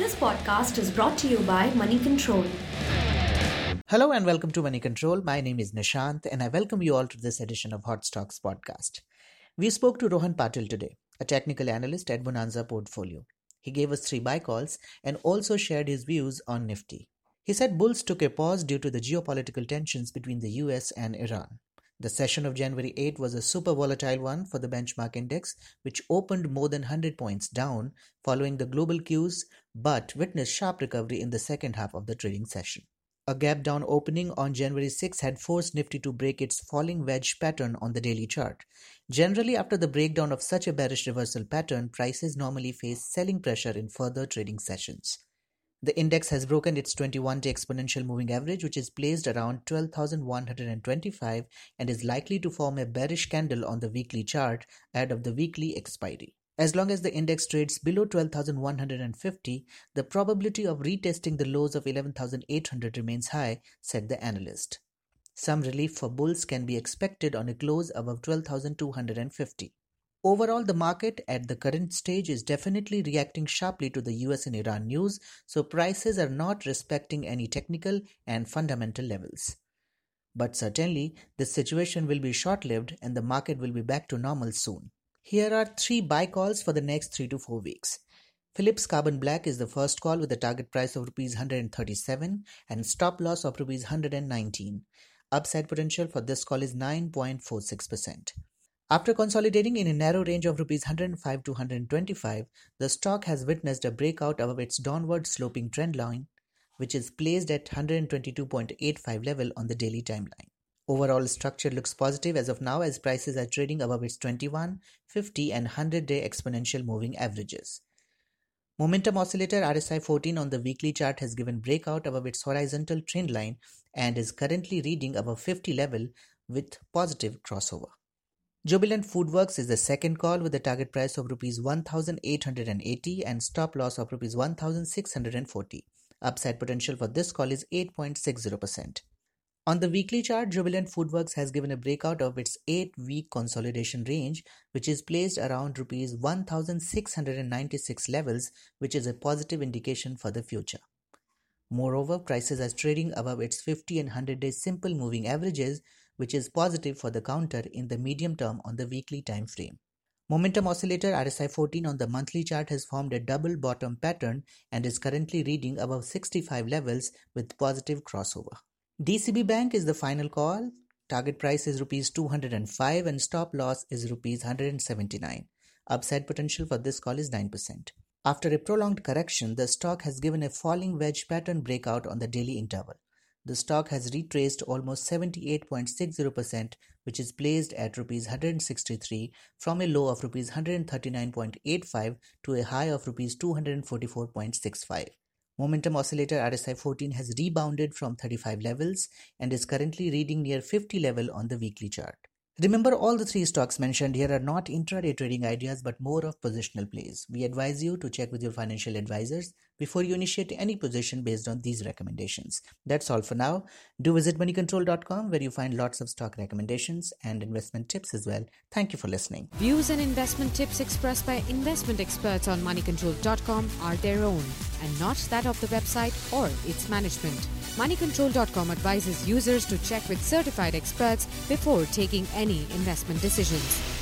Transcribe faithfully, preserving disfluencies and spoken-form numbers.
This podcast is brought to you by Money Control. Hello and welcome to Money Control. My name is Nishant and I welcome you all to this edition of Hot Stocks podcast. We spoke to Rohan Patil today, a technical analyst at Bonanza Portfolio. He gave us three buy calls and also shared his views on Nifty. He said bulls took a pause due to the geopolitical tensions between the U S and Iran. The session of January eighth was a super volatile one for the benchmark index, which opened more than one hundred points down following the global cues, but witnessed sharp recovery in the second half of the trading session. A gap down opening on January sixth had forced Nifty to break its falling wedge pattern on the daily chart. Generally, after the breakdown of such a bearish reversal pattern, prices normally face selling pressure in further trading sessions. The index has broken its twenty-one day exponential moving average, which is placed around twelve thousand one hundred twenty-five and is likely to form a bearish candle on the weekly chart ahead of the weekly expiry. As long as the index trades below twelve thousand one hundred fifty, the probability of retesting the lows of eleven thousand eight hundred remains high, said the analyst. Some relief for bulls can be expected on a close above twelve thousand two hundred fifty. Overall, the market at the current stage is definitely reacting sharply to the U S and Iran news, so prices are not respecting any technical and fundamental levels. But certainly, this situation will be short-lived and the market will be back to normal soon. Here are three buy calls for the next three to four weeks. Philips Carbon Black is the first call with a target price of rupees one hundred thirty-seven and stop loss of rupees one hundred nineteen. Upside potential for this call is nine point four six percent. After consolidating in a narrow range of rupees one hundred five to one hundred twenty-five, the stock has witnessed a breakout above its downward sloping trend line, which is placed at one hundred twenty-two point eight five level on the daily timeline. Overall structure looks positive as of now as prices are trading above its twenty-one, fifty and one hundred day exponential moving averages. Momentum oscillator R S I fourteen on the weekly chart has given breakout above its horizontal trend line and is currently reading above fifty level with positive crossover. Jubilant FoodWorks is the second call with a target price of rupees one thousand eight hundred eighty and stop loss of rupees one thousand six hundred forty. Upside potential for this call is eight point six zero percent. On the weekly chart, Jubilant FoodWorks has given a breakout of its eight week consolidation range, which is placed around rupees one thousand six hundred ninety-six levels, which is a positive indication for the future. Moreover, prices are trading above its fifty and one hundred day simple moving averages, which is positive for the counter in the medium term on the weekly time frame. Momentum oscillator R S I fourteen on the monthly chart has formed a double bottom pattern and is currently reading above sixty-five levels with positive crossover. D C B Bank is the final call. Target price is rupees two hundred five and stop loss is rupees one hundred seventy-nine. Upside potential for this call is nine percent. After a prolonged correction, the stock has given a falling wedge pattern breakout on the daily interval. The stock has retraced almost seventy-eight point six zero percent, which is placed at rupees one hundred sixty-three from a low of rupees one hundred thirty-nine point eight five to a high of rupees two hundred forty-four point six five. Momentum oscillator R S I fourteen has rebounded from thirty-five levels and is currently reading near fifty level on the weekly chart. Remember, all the three stocks mentioned here are not intraday trading ideas but more of positional plays. We advise you to check with your financial advisors before you initiate any position based on these recommendations. That's all for now. Do visit money control dot com where you find lots of stock recommendations and investment tips as well. Thank you for listening. Views and investment tips expressed by investment experts on money control dot com are their own and not that of the website or its management. money control dot com advises users to check with certified experts before taking any investment decisions.